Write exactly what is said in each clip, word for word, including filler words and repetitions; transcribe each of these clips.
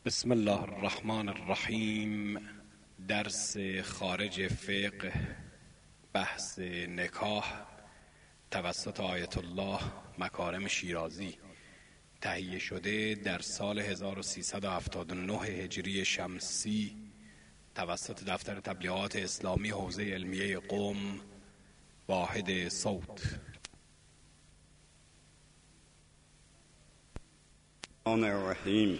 بسم الله الرحمن الرحیم. درس خارج فقه، بحث نکاح توسط آیت الله مکارم شیرازی، تهیه شده در سال هزار و سیصد و هفتاد و نه هجری شمسی توسط دفتر تبلیغات اسلامی حوزه علمیه قم، واحد صوت. الرحمن الرحیم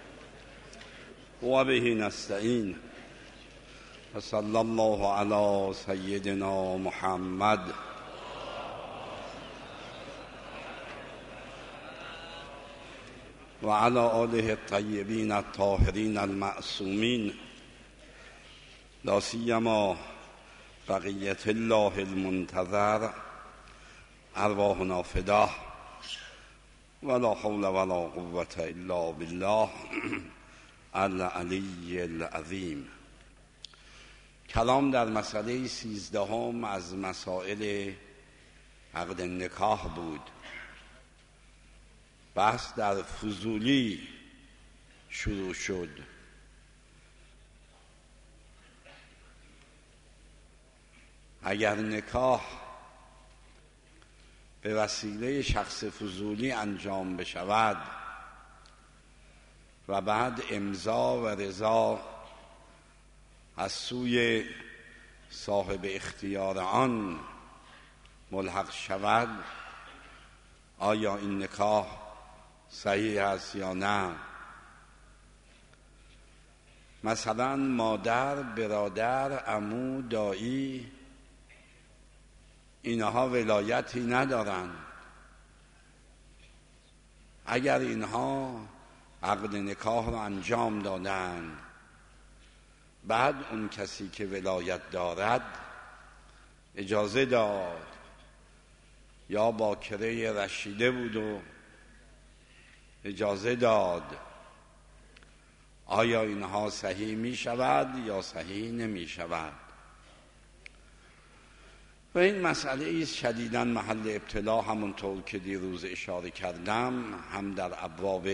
و به نستعین و صلی الله علی سیدنا محمد و علی آله الطیبین الطاهرین المعصومین، لا سیما بقیة الله المنتظر، ارواحنا فداه ولا حول ولا قوة الا بالله العلی العظیم. کلام در مسئله سیزدهم از مسائل عقد نکاح بود. بحث در فضولی شروع شد. اگر نکاح به وسیله شخص فضولی انجام بشود و بعد امضا و رضا از سوی صاحب اختیار آن ملحق شود، آیا این نکاح صحیح است یا نه؟ مثلا مادر، برادر، عمو، دایی، اینها ولایتی ندارند. اگر اینها عقد نکاح را انجام دادن، بعد اون کسی که ولایت دارد اجازه داد یا باکره رشیده بود و اجازه داد، آیا اینها صحیح می شود یا صحیح نمی شود؟ و این مسئله است شدیداً محل ابتلا، همونطور که دیروز اشاره کردم، هم در ابواب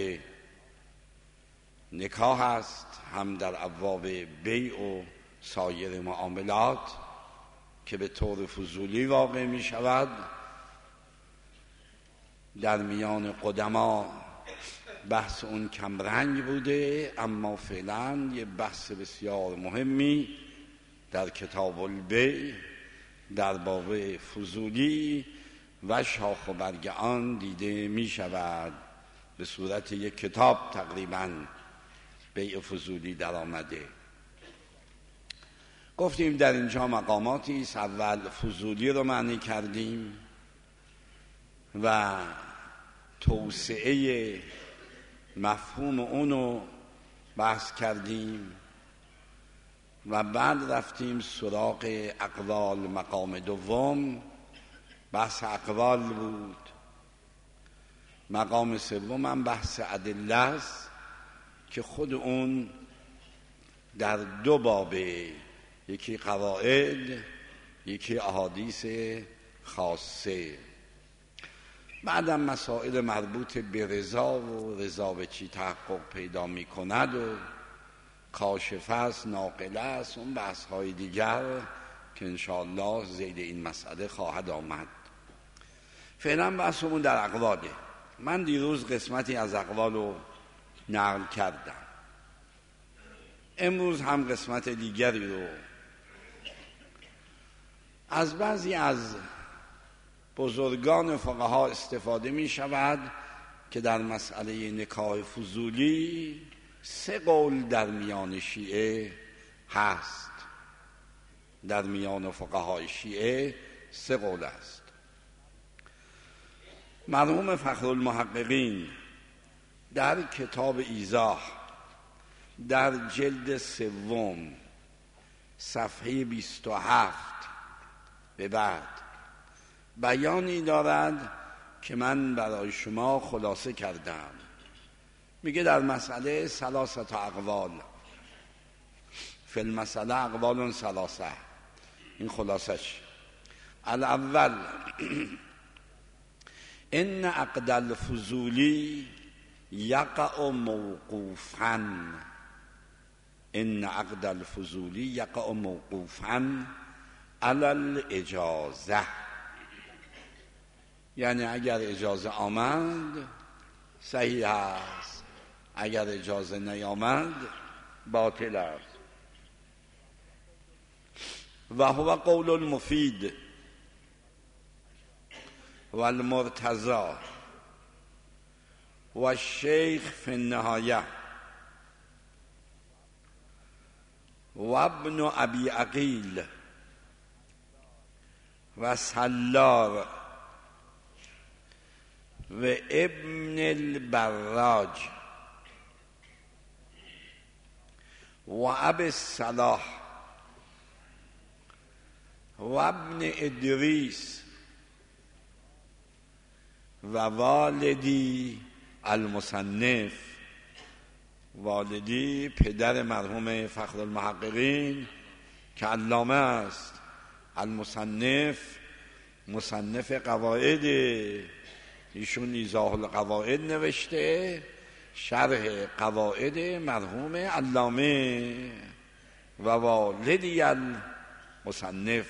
نکاح است، هم در ابواب بیع و سایر معاملات که به طور فضولی واقع می شود. در میان قدما بحث اون کمرنگ بوده، اما فعلا یه بحث بسیار مهمی در کتاب البیع در باب فضولی و شاخ و برگ آن دیده می شود. به صورت یک کتاب تقریباً بیع فضولی در آمده. گفتیم در اینجا مقاماتی است. اول فضولی رو معنی کردیم و توسعه مفهوم اونو بحث کردیم و بعد رفتیم سراغ اقوال. مقام دوم بحث اقوال بود. مقام سوم هم بحث ادله است که خود اون در دو بابه، یکی قواعد، یکی احادیث خاصه. بعدم مسائل مربوط به رضا و رضا به چی تحقق پیدا می کند و کاشفه است، ناقله است، اون بحث های دیگر که انشاءالله زید این مسئله خواهد آمد. فعلا بحثمون در اقواله. من دیروز قسمتی از اقوال رو نقل کردم، امروز هم قسمت دیگری رو از بعضی از بزرگان فقها استفاده می شود که در مسئله نکاح فضولی سه قول در میان شیعه هست. در میان فقهای شیعه سه قول است. مرحوم فخرالمحققین در کتاب ایضاح در جلد سوم صفحه بیست و هفت به بعد بیانی دارد که من برای شما خلاصه کردم. میگه در مسئله ثلاثت اقوال، فی المسئله اقوال ثلاثه. این خلاصش. الاول ان عقد الفضولی یقع موقوفا، ان عقد الفضولی یقع موقوفا علی الاجازه، یعنی اگر اجازه آمد صحیح است، اگر اجازه نیامد باطل است. و هو قول المفید و المرتضی و الشیخ فی النهایه و ابن ابی عقیل و سلار و ابن البراج و ابی الصلاح و ابن ادریس و والدی المصنف، والدی پدر مرحوم فخر المحققین که علامه است، المصنف مصنف قواعد، ایشون ایضاح القواعد نوشته، شرح قواعد مرحوم علامه، و والدی المصنف.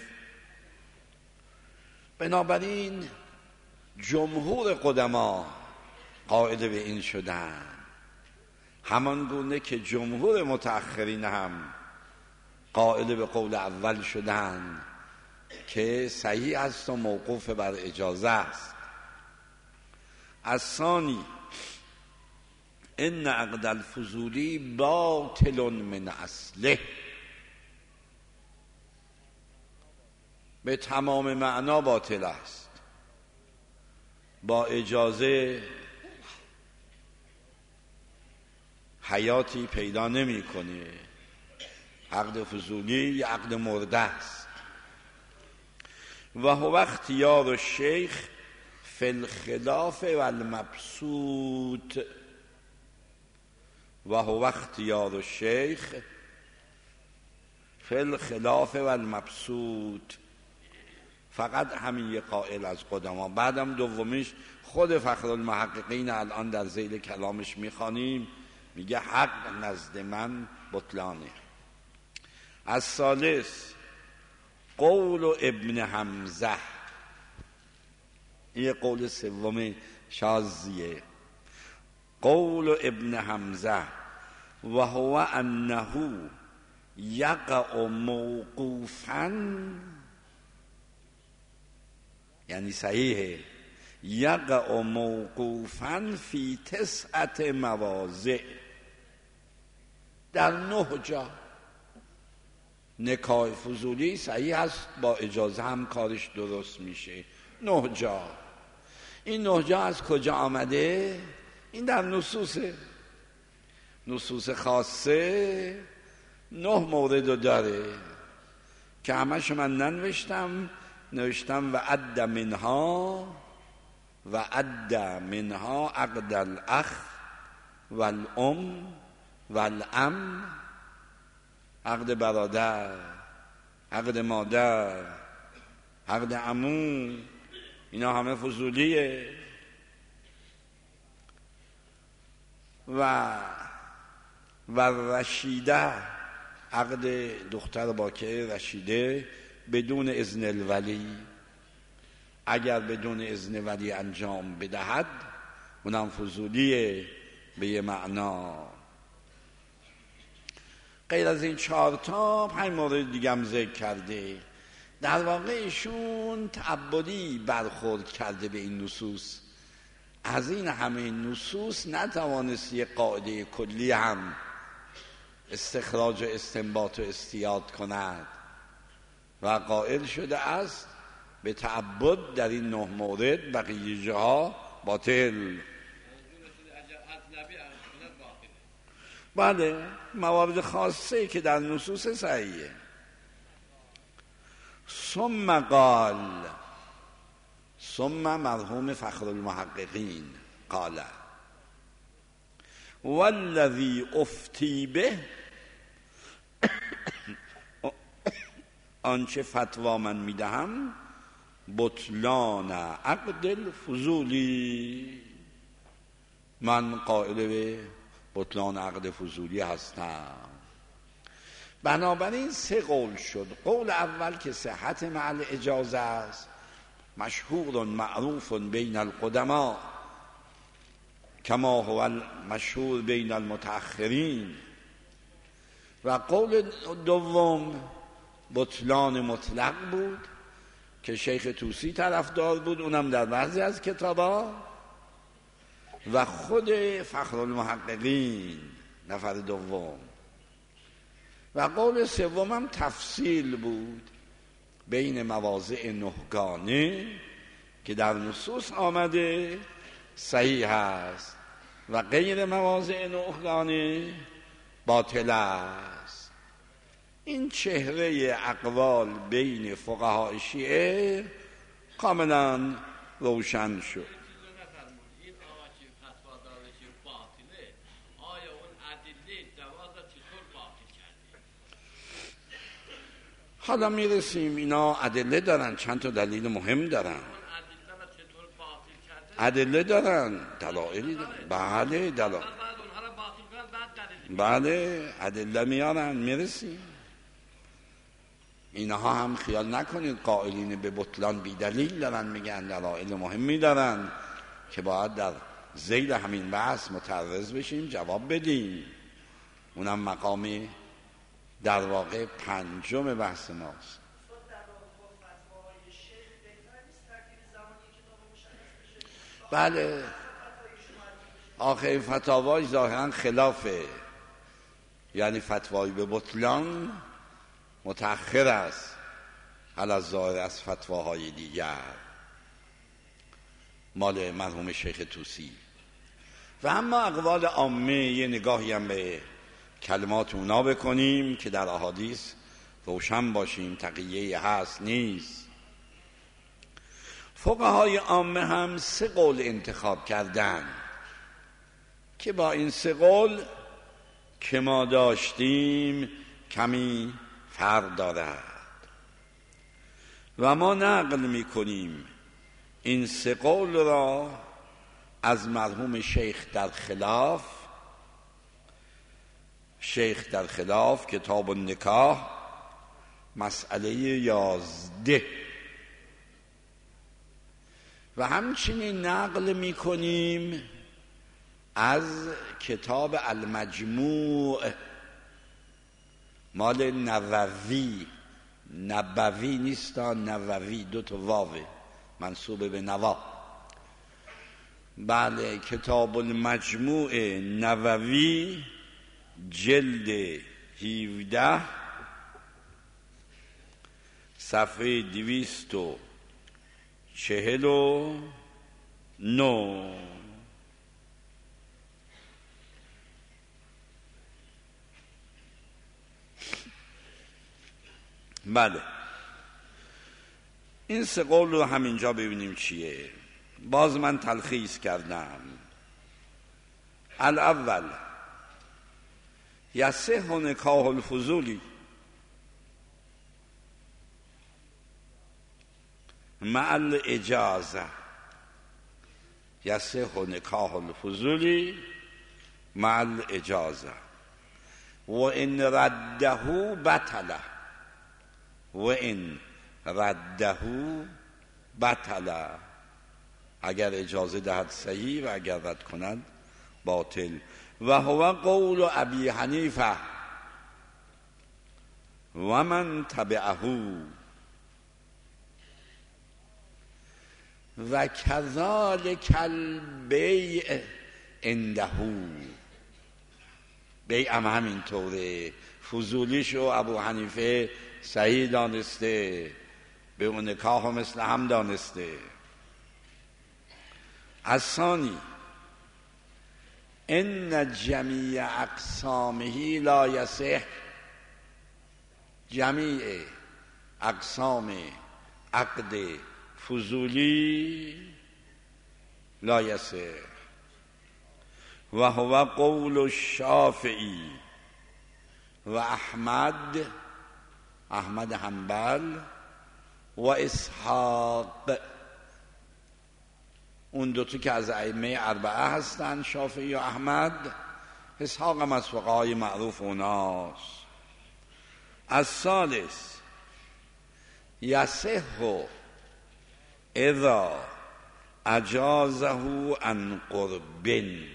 بنابراین جمهور قدما قائل به این شدن، همان گونه که جمهور متأخرین هم قائل به قول اول شدن که صحیح است و موقوف بر اجازه است. الثانی ان عقد الفضولی باطل من اصله، به تمام معنا باطل است، با اجازه حیاتی پیدا نمی‌کنه. عقد فضولی یا عقد مرده است. و هو اختیار الشیخ فی الخلاف و المبسوط، و هو اختیار الشیخ فی الخلاف و المبسوط، فقط همین یه قائل از قدما. بعدم دومیش خود فخر المحققین الان در ذیل کلامش میخوانیم، میگه حق نزد من بطلانه. از ثالث قول ابن حمزه، این قول سوم شاذیه، قول ابن حمزه و هو انه یقع موقوفا، یعنی صحیحه، یقع موقوفا فی تسعت مواضع، در نه جا. نکاح فضولی صحیح است، با اجازه هم کارش درست میشه. نه جا. این نه جا از کجا آمده؟ این در نصوصه، نصوص خاصه نه مورد رو داره که همش من ننوشتم، نوشتم و عد منها و عد منها عقد الاخ و الام و الام، عقد برادر، عقد مادر، عقد عمو، اینا همه فضولیه. و و رشیده، عقد دختر باکره رشیده بدون اذن الولی، اگر بدون اذن ولی انجام بدهد اونم فضولیه به یه معنا. غیر از این چهار تا پنج مورد دیگه هم ذکر کرده. در واقع ایشون تعبدی برخورد کرده به این نصوص، از این همه نصوص نتوانست یه قاعده کلی هم استخراج و استنباط و استیاد کند و قائل شده است به تعبد در این نه مورد، بقیه جاها باطل. بله، موارد خاصه که در نصوص صحیحه. ثم قال، ثم مرحوم فخر المحققین قال والذی افتی به، آنچه فتوا من میدهم بطلان عقد الفضولی، من قائل به بطلان عقد فضولی هستم. بنابراین سه قول شد. قول اول که صحت مع الاجازه است، مشهور معروف بین القدما کما هو المشهور بین المتأخرین. و قول دوم بطلان مطلق بود که شیخ طوسی طرفدار بود، اونم در بعضی از کتابا، و خود فخرالمحققین نفر دوم. و قول سوم هم تفصیل بود بین مواضع نهگانه که در نصوص آمده صحیح است و غیر مواضع نهگانه باطل است. این چهره اقوال بین فقهای شیعه کاملا روشن شد. حالا میرسیم، اینا ادله دارن، چند تا دلیل مهم دارن، ادله دارن، دلایلی دارن. بله دلایل، بله ادله میارن، میرسیم. اینها هم خیال نکنید قائلین به بطلان بی دلیل دارن میگن، دلایل مهمی دارن که باید در ذیل همین بحث متعرض بشیم، جواب بدیم. اونم مقام در واقع پنجم بحث ماست. بله آخه فتاوای ظاهرا خلافه، یعنی فتوای به بطلان متأخر است علی الظاهر از فتواهای دیگر مال مرحوم شیخ طوسی. و اما اقوال عامه یه نگاهی هم به کلمات اونا بکنیم که در احادیث روشن باشیم، تقیه هست نیست. فقهای عامه هم سه قول انتخاب کردن که با این سه قول که ما داشتیم کمی فرق دارد و ما نقل میکنیم این سه قول را از مرحوم شیخ در خلاف. شیخ در خلاف کتاب النکاح مسئله یازده. و همچنین نقل میکنیم از کتاب المجموع مال نووی. نبوی نیستان، نووی، دو تا واوه منصوب به نوا. بله کتاب المجموع نووی جلد هفده صفحه دویست و چهل و نو. بله این سه قول رو همینجا ببینیم چیه. باز من تلخیص کردم. الاول یصح نکاح الفضولی مع الاجازه. یصح نکاح الفضولی مع الاجازه و ان رده بطله و ان رده بطله. اگر اجازه دهد صحیح و اگر رد کند باطل. و هو قول ابی حنیفه و من تبعه و کذالک البیع عنده. بیع هم همینطوره. فضولیشو ابو حنیفه صحیح دانسته، به اون نکاح مثل هم دانسته. الثانی ان جمیع اقسامه لا یصح. جمیع اقسام عقد فضولی لا یصح و هو قول الشافعی و احمد احمد حنبل و اسحاق اون دوتا که از ائمه اربعه هستن، شافعی و احمد. اسحاق هم از فقهای معروف اوناست. از ثالث یصح اذا اجازه عن قرب.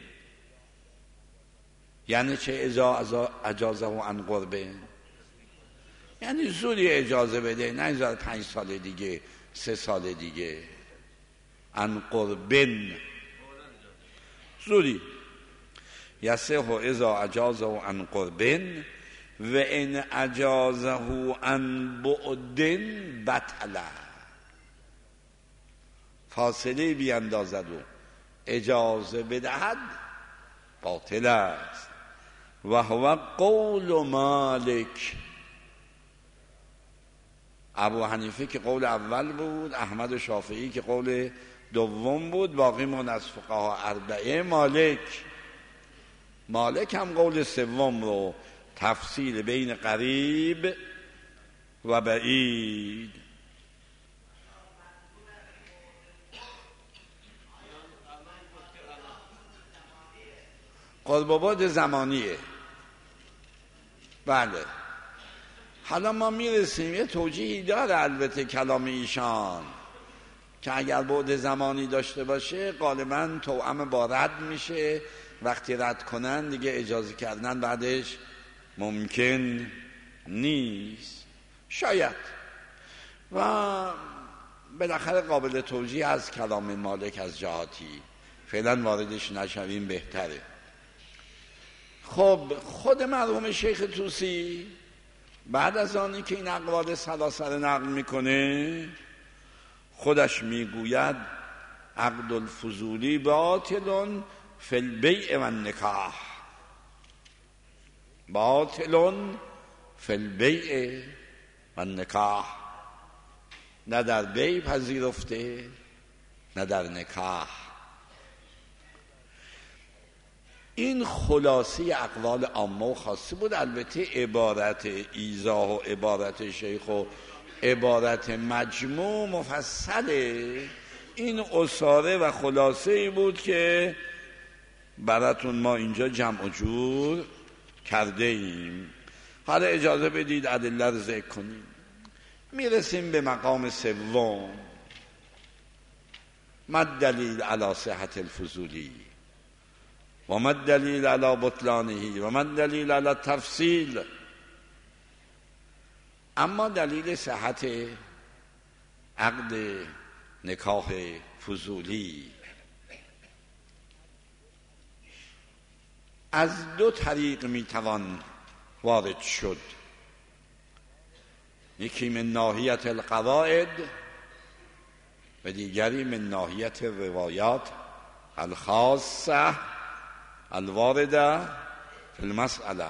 یعنی چه اذا اجازه عن قرب؟ یعنی زودی اجازه بده، نه اجازه پنج سال دیگه، سه سال دیگه. عن قربن زودی. یصح اذا اجازه عن قربن و ان اجازه عن بعدن بطل. فاصله بیاندازد و اجازه بدهد باطل است. و هو قول مالک. ابو حنیفه که قول اول بود، احمد و شافعی که قول دوم بود، باقی من از فقها اربعه. مالک مالک هم قول سوم رو، تفصیل بین قریب و بعید. قرب و بعد زمانیه. بله. حالا ما میرسیم، یه توجیهی داره البته کلام ایشان، که اگر بعد زمانی داشته باشه غالبا توأم با رد میشه. وقتی رد کنن دیگه اجازه کردن بعدش ممکن نیست. شاید. و بالاخره قابل توجیه از کلام مالک از جهاتی. فعلا واردش نشویم بهتره. خب خود مرحوم شیخ طوسی بعد از آنی که این اقوال سلاسل نقل میکنه، خودش میگوید عقد الفضولی باطل فی البیع و النکاح. باطل فی البیع و النکاح. نه در بیع پذیرفته نه در نکاح. این خلاصی اقوال عامه و خاصه بود. البته عبارت ایضاح و عبارت شیخ و عبارت مجموع مفصله. این اصاره و خلاصه ای بود که براتون ما اینجا جمع و جور کرده ایم. حالا اجازه بدید ادله رو ذکر کنیم. میرسیم به مقام سوم. ما الدلیل علی صحت الفضولی و ما الدلیل علی بطلانه و ما الدلیل علی تفصیل. اما دلیل صحت عقد نکاح فضولی از دو طریق میتوان وارد شد. یکی من ناحیت القواعد و دیگری من ناحیت روایات الخاصه الوارده فی المسئله.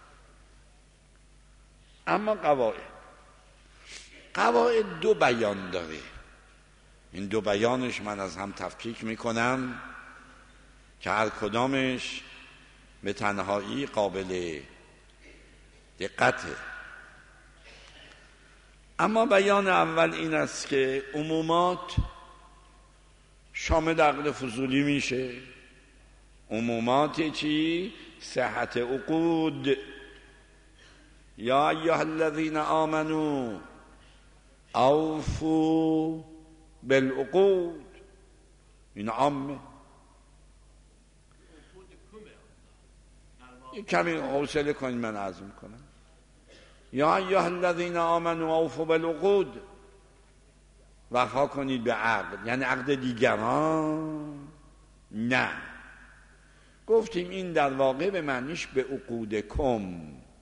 اما قواعد قواعد دو بیان داره. این دو بیانش من از هم تفکیک میکنم که هر کدامش به تنهایی قابل دقته. اما بیان اول این است که عمومات شامل عقد فضولی میشه. عمومات چی؟ صحت عقود. یا ایها الذین آمنوا اوفوا بالعقود. این عامه. یک کمی حوصله کنید من عرض میکنم. یا ایها الذین آمنوا اوفوا بالعقود. وفا کنید به عقد. یعنی عقد دیگران نه. گفتیم این در واقع به معنیش به عقودکم،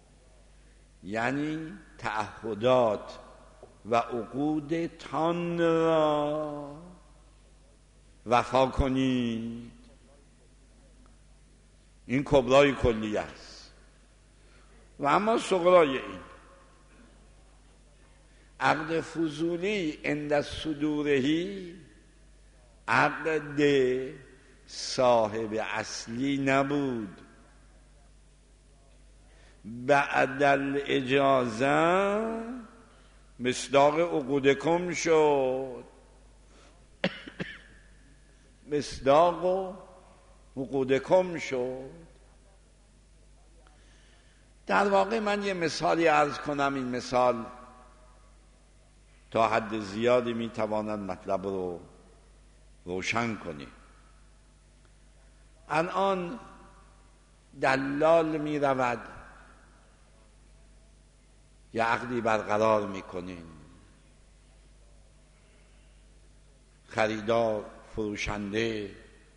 یعنی تعهدات و عقودتان را وفا کنید. این کبرای کلیه است. و اما صغرای این عقد فضولی عند صدورهی عقد صاحب اصلی نبود. بعد الاجازه مصداق عقودکم شد. مصداق و عقودکم شد. در واقع من یه مثالی عرض کنم، این مثال تا حد زیادی میتواند مطلب رو روشن کنی. الان دلال می رود، یه عقدی برقرار میکنین، خریدار فروشنده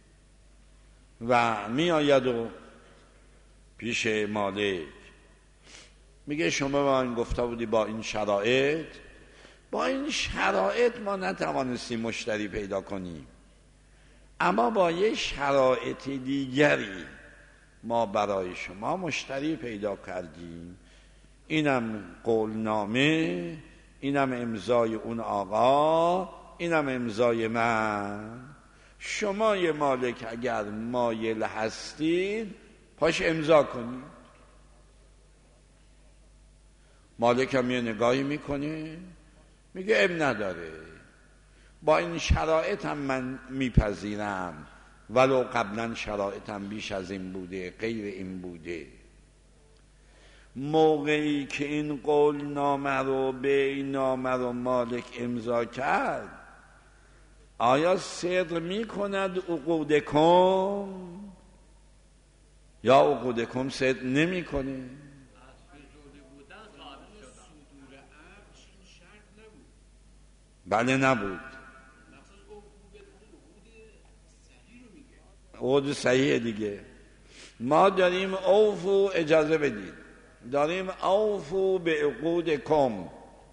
و می آید و پیش مالک میگه شما به من گفته بودی با این شرایط با این شرایط ما نتوانستیم مشتری پیدا کنیم، اما با یه شرایط دیگری ما برای شما مشتری پیدا کردیم، اینم قولنامه، اینم امضای اون آقا، اینم امضای من. شما یه مالک اگر مایل هستید پاش امضا کنید. مالک هم یه نگاهی میکنه میگه اب نداره، با این شرایط هم من میپذیرم، ولو قبلا شرایطم بیش از این بوده، غیر این بوده. موقعی که این قول نامه رو بین نامه رو مالک امضا کرد، آیا صدق میکند عقودکم یا عقودکم صدق نمیکنه؟ بله نبود. عقود صحیح دیگه. ما داریم اوفو، اجازه بدید، داریم اوفو به عقودکم.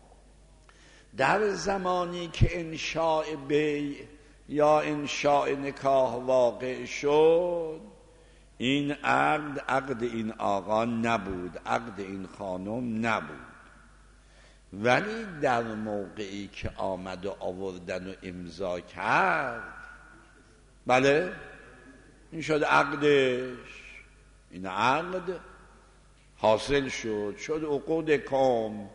در زمانی که انشاء بیع یا انشاء نکاح واقع شد، این عقد عقد این آقا نبود، عقد این خانم نبود، ولی در موقعی که آمد و آوردن و امضا کرد، بله این شد عقدش، این عقد حاصل شد، شد عقودکم.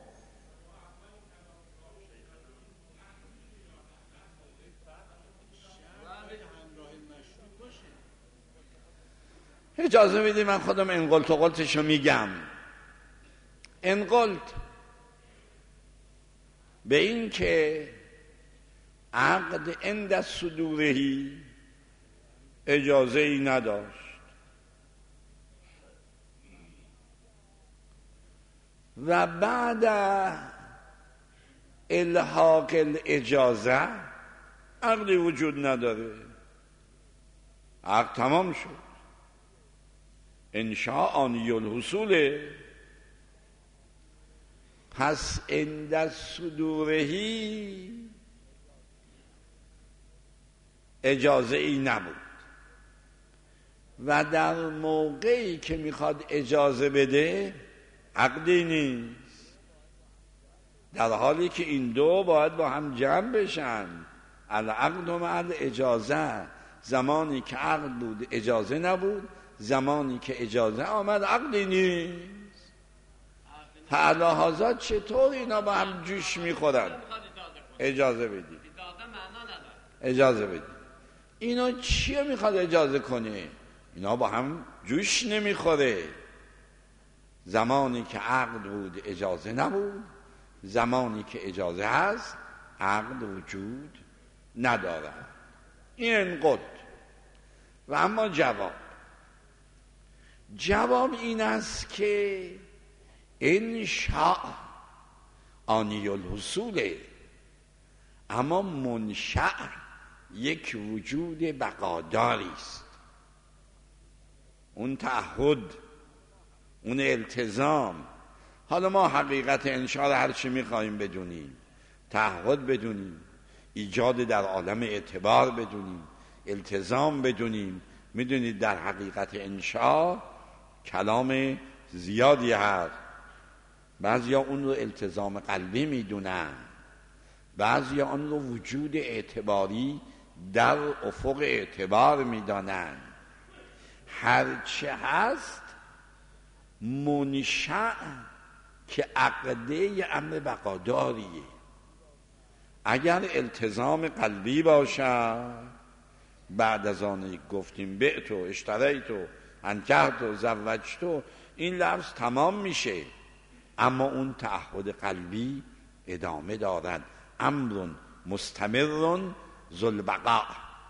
اجازه میدی من خودم انقلت و قلتشو میگم. انقلت به این که عقد عند صدورهی اجازه ای نداشت و بعد الحاق الاجازه عقدی وجود نداره، عقد تمام شد، انشاء آنی الحصوله. پس عند صدورهی اجازه ای نبود و در موقعی که میخواد اجازه بده عقدی نیست، در حالی که این دو باید با هم جمع بشن. العقد مع الاجازه، زمانی که عقد بود اجازه نبود، زمانی که اجازه آمد عقدی نیست. فعلاحظات چطور اینا با هم جوش میخورن؟ اجازه بدید، اجازه بدید. اینا چیه میخواد اجازه کنه؟ اینا با هم جوش نمیخوره. زمانی که عقد بود اجازه نبود، زمانی که اجازه هست عقد وجود ندارد. این انقد. و اما جواب جواب این است که انشاء آنی الحصوله، اما منشأ یک وجود بقاداری است. اون تعهد، اون التزام. حالا ما حقیقت انشاء هر چی میخواییم بدونیم، تعهد بدونیم، ایجاد در عالم اعتبار بدونیم، التزام بدونیم. میدونید در حقیقت انشاء کلام زیادی هست. بعضیا اون رو التزام قلبی میدونن، بعضیا اون رو وجود اعتباری در افق اعتبار میدانن. هرچه هست منشأ که عقده امر بقاداریه. اگر التزام قلبی باشد بعد از آن گفتیم بعتو اشتریتو انکحتو زوجتو، این لفظ تمام میشه، اما اون تعهد قلبی ادامه دارد. امر مستمر ذوالبقاء.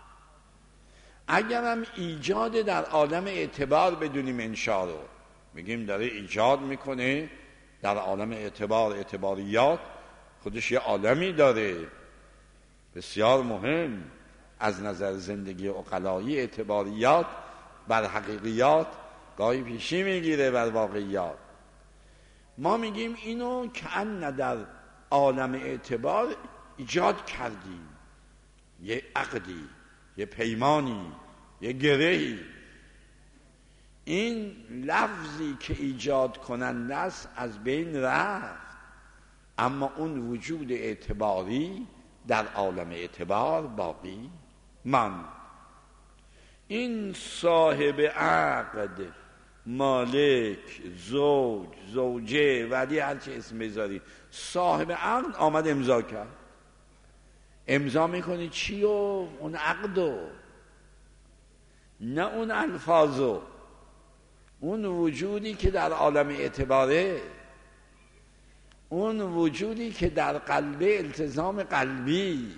اگرم ایجاد در عالم اعتبار بدونیم انشا رو، میگیم داره ایجاد میکنه در عالم اعتبار، اعتباریات خودش یه عالمی داره بسیار مهم از نظر زندگی عقلایی. اعتباریات بر حقیقیات گاهی پیشی میگیره بر واقعیات. ما میگیم اینو کأن در عالم اعتبار ایجاد کردیم، یه عقدی، یه پیمانی، یه گرهی. این لفظی که ایجاد کننده است از بین رفت، اما اون وجود اعتباری در عالم اعتبار باقی ماند. این صاحب عقد، مالک، زوج، زوجه، ولی هرچی اسم بذاری، صاحب عقد آمد امضا کرد. امضا میکنی چیو؟ اون عقدو، نه اون الفاظو، اون وجودی که در عالم اعتباره، اون وجودی که در قلبه التزام قلبی.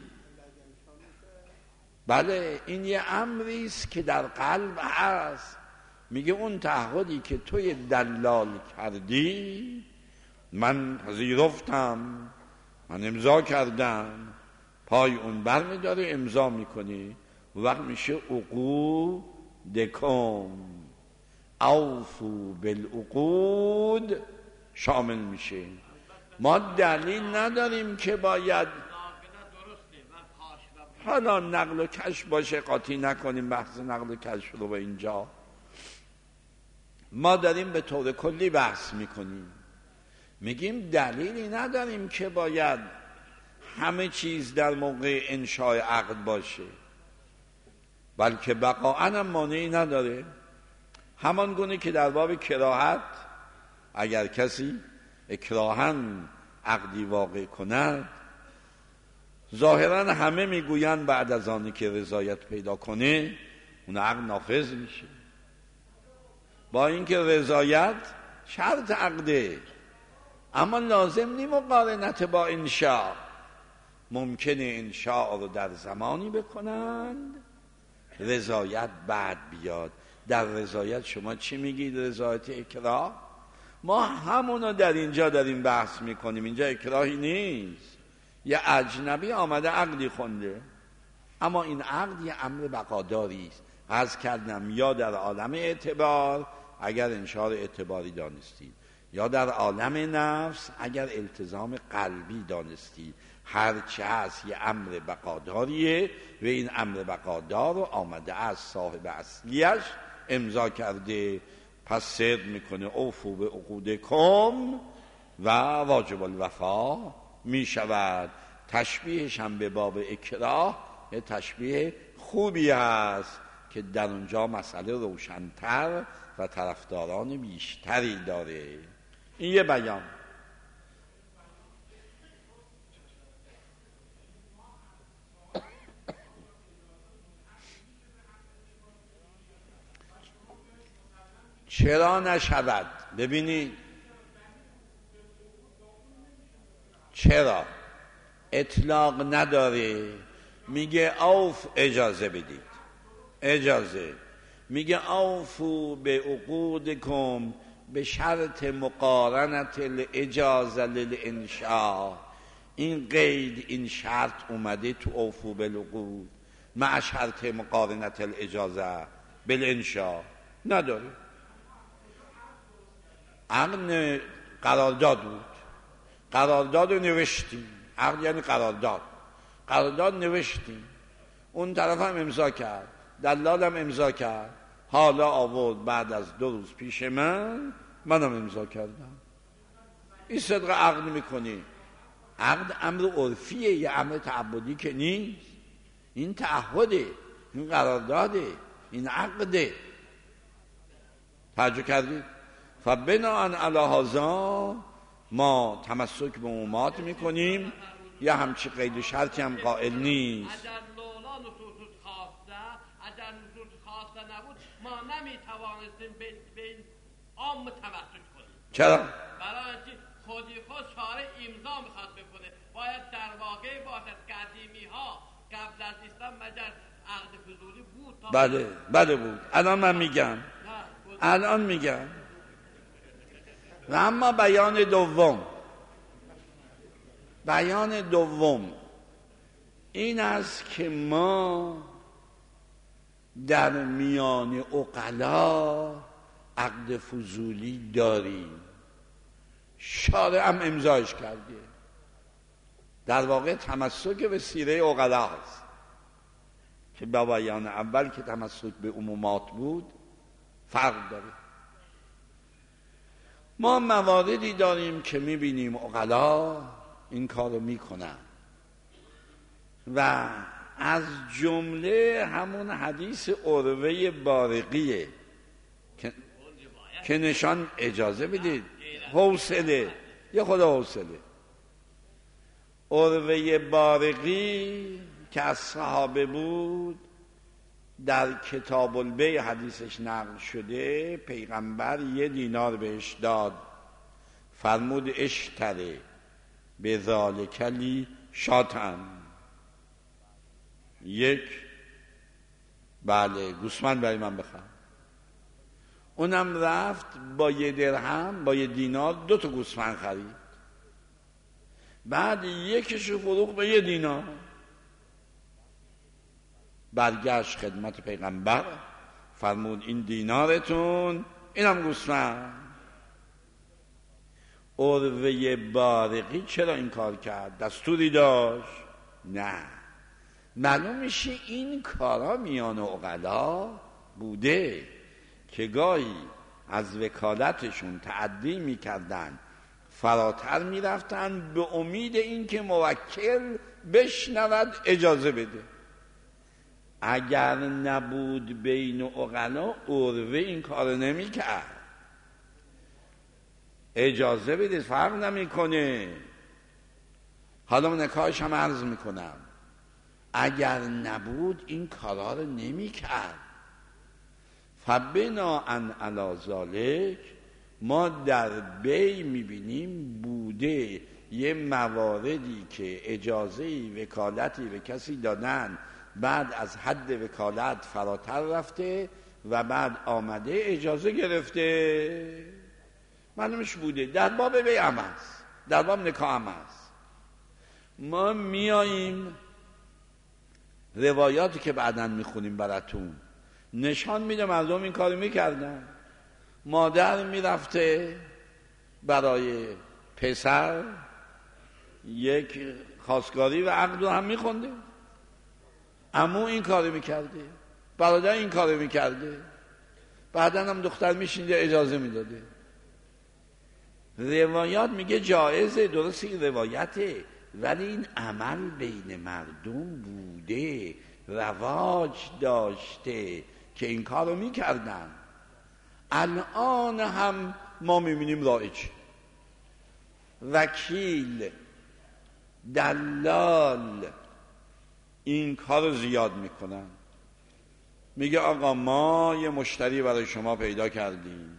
بله این یه امری است که در قلب هست. میگه اون تعهدی که توی دلال کردی من پذیرفتم، من امضا کردم، پای اون بر میداره امضا میکنی، وقت میشه عقودکم، اوفو بالعقود شامل میشه. ما دلیل نداریم که باید حالا نقل و کشف باشه، قاطی نکنیم بحث نقل و کشف رو به اینجا. ما داریم به طور کلی بحث میکنیم، میگیم دلیلی نداریم که باید همه چیز در موقع انشاء عقد باشه، بلکه بقاءً هم مانعی نداره. همان گونه که در باب کراهت اگر کسی اکراهاً عقدی واقع کند، ظاهراً همه میگویند بعد از آنی که رضایت پیدا کنه اون عقد نافذ میشه، با اینکه رضایت شرط عقده، اما لازم نی مقارنت با انشاء. ممکنه انشاء رو در زمانی بکنند رضایت بعد بیاد. در رضایت شما چی میگید؟ رضایت اکراه. ما همونو در اینجا داریم بحث میکنیم، اینجا اکراهی نیست. یه اجنبی آمده عقدی خونده، اما این عقد یه امر بقاداری است. عرض کردم یا در عالم اعتبار اگر انشاء اعتباری دانستید، یا در عالم نفس اگر التزام قلبی دانستید، هرچه هست یه امر بقاداریه و این امر بقادار رو آمده از صاحب اصلیش امضا کرده، پس صدق میکنه اوفو به عقودکم و واجب الوفا میشود. تشبیهش هم به باب اکراه یه تشبیه خوبی هست که در اونجا مسئله روشن‌تر و طرفداران بیشتری داره. این یه بیان. چرا نشود؟ ببینید چرا اطلاق نداره، میگه اوف اجازه بدید، اجازه میگه اوفو به عقودکم به شرط مقارنت الاجازه للانشاء. این قید، این شرط اومده تو اوفو بالعقود مع شرط مقارنت الاجازه بالانشاء نداره. عقد قرارداد بود، قرارداد رو نوشتیم، عقد یعنی قرارداد، قرارداد نوشتیم، اون طرف هم امضا کرد، دلالم امضا کرد، حالا آورد بعد از دو روز پیش من، منم امضا کردم. این صدق عقد میکنی. عقد امر عرفیه، یه امر تعبدی که نیست. این تعهده، این قرارداده، این عقده. توجه کردید؟ فبناء علی هذا ما تمسک به عمومات میکنیم، یا همچی قید شرطی هم قائل نیست. نمیتوانستیم به این عام تمسک کنیم. چرا؟ برای اینکه خودی خود شارع امضا میخواد بکنه، باید در واقع باشد که قدیمی ها قبل از اسلام مگر عقد فضولی بود. بله بله بود. الان من میگم الان میگم و اما بیان دوم بیان دوم این است که ما در میان عقلا عقد فضولی داریم، شارع هم امضاش کرده. در واقع تمسک به سیره عقلا هست که با بیان اول که تمسک به عمومات بود فرق داره. ما مواردی داریم که میبینیم عقلا این کارو میکنن و از جمله همون حدیث عروه بارقیه که, که نشان اجازه بدید حوصله یه خود حوصله عروه بارقی که از صحابه بود، در کتاب البیع حدیثش نقل شده، پیغمبر یه دینار بهش داد، فرمود اشتره به ذالکلی شاتن، یک بله گوسفند برای من بخر. اونم رفت با یه درهم با یه دینار دو تا گوسفند خرید، بعد یکیشو فروخت به یه دینار، برگشت خدمت پیغمبر فرمود این دینارتون، اینم گوسفند. عروه بارقی چرا این کار کرد؟ دستوری داشت؟ نه. معلوم میشه این کارا میان عقلا بوده که گاهی از وکالتشون تعدی میکردن، فراتر میرفتن به امید اینکه موکل بشنود اجازه بده. اگر نبود بین عقلا عروه این کار نمی کرد. اجازه بدید فرق نمی کنه. حالا نکاحش هم عرض میکنم، اگر نبود این کارا رو نمی کرد. فبناء علی ذالک ما در بی میبینیم بوده یه مواردی که اجازه وکالتی به کسی دادن، بعد از حد وکالت فراتر رفته و بعد آمده اجازه گرفته. معلومش بوده در باب بی هم هست، در باب نکاح هم هست. ما میاییم روایاتی که بعداً میخونیم براتون نشان میده مردم این کارو میکردن. مادر میرفته برای پسر یک خواستگاری و عقد رو هم میخونده، عمو این کارو میکرده، برادر این کارو میکرده، بعدن هم دختر میشینده اجازه میداده. روایات میگه جایزه، درست این روایته، ولی این عمل بین مردم بوده، رواج داشته که این کارو میکردن. الان هم ما میبینیم رایج، وکیل دلال این کار زیاد میکنن. میگه آقا ما یه مشتری برای شما پیدا کردیم،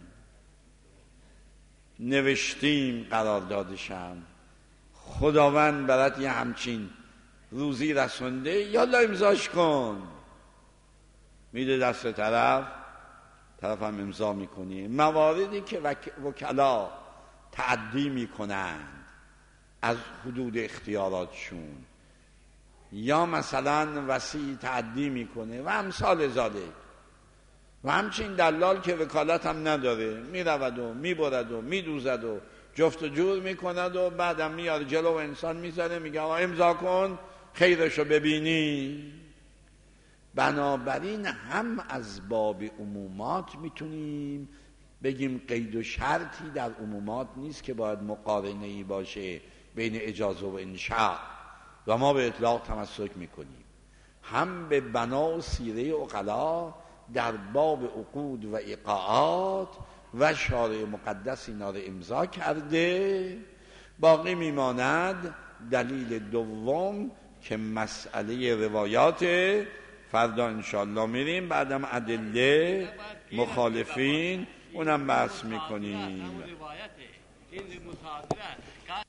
نوشتیم قراردادشم، خداوند برات یه همچین روزی رسونده، یالا امضاش کن. میده دست طرف، طرف هم امضا میکنی. مواردی که وک... وکلا تعدی میکنند از حدود اختیاراتشون، یا مثلا وصی تعدی میکنه و امثال ذالک، و همچین دلال که وکالت هم نداره، میرود و میبرد و میدوزد و جفت و جور میکند و بعدم میاد جلو انسان میزنه میگه آقا امضا کن خیرشو ببینی. بنابراین هم از باب عمومات میتونیم بگیم قید و شرطی در عمومات نیست که باید مقارنه‌ای باشه بین اجازه و انشاء و ما به اطلاق تمسک میکنیم. هم به بنا و سیره عقلا در باب عقود و ایقاعات و شارع مقدس اینا رو امضا کرده. باقی میماند دلیل دوم که مسئله روایات، فردا انشاءالله میریم بعدم ادله مخالفین اونم بحث مصادره، میکنیم. همون روایته. این مصادره